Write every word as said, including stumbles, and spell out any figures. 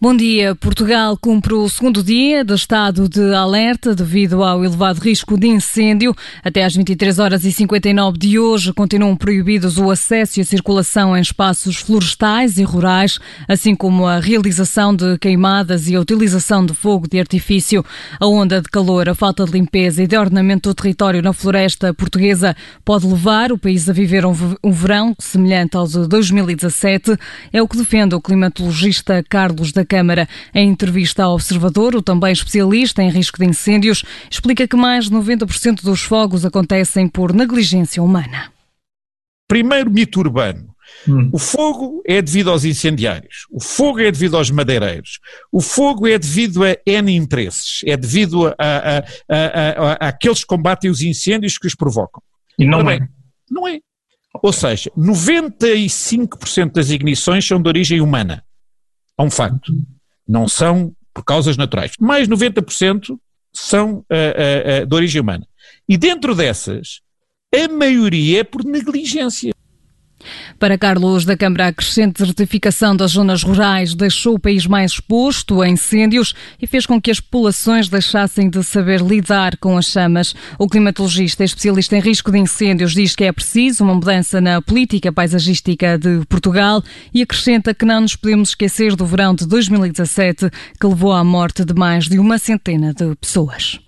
Bom dia. Portugal cumpre o segundo dia de estado de alerta devido ao elevado risco de incêndio. Até às vinte e três horas e cinquenta e nove de hoje continuam proibidos o acesso e a circulação em espaços florestais e rurais, assim como a realização de queimadas e a utilização de fogo de artifício. A onda de calor, a falta de limpeza e de ordenamento do território na floresta portuguesa pode levar o país a viver um verão semelhante ao de dois mil e dezassete. É o que defende o climatologista Carlos da Câmara. Em entrevista ao Observador, o também especialista em risco de incêndios explica que mais de noventa por cento dos fogos acontecem por negligência humana. Primeiro mito urbano. Hum. O fogo é devido aos incendiários, o fogo é devido aos madeireiros, o fogo é devido a N interesses, é devido a, a, a, a, a aqueles que combatem os incêndios que os provocam. E não Também, é. Não é. Ou seja, noventa e cinco por cento das ignições são de origem humana. É um facto. Não são por causas naturais. Mais noventa por cento são uh, uh, uh, de origem humana. E dentro dessas, a maioria é por negligência. Para Carlos da Câmara, a crescente desertificação das zonas rurais deixou o país mais exposto a incêndios e fez com que as populações deixassem de saber lidar com as chamas. O climatologista e especialista em risco de incêndios diz que é preciso uma mudança na política paisagística de Portugal e acrescenta que não nos podemos esquecer do verão de dois mil e dezassete, que levou à morte de mais de uma centena de pessoas.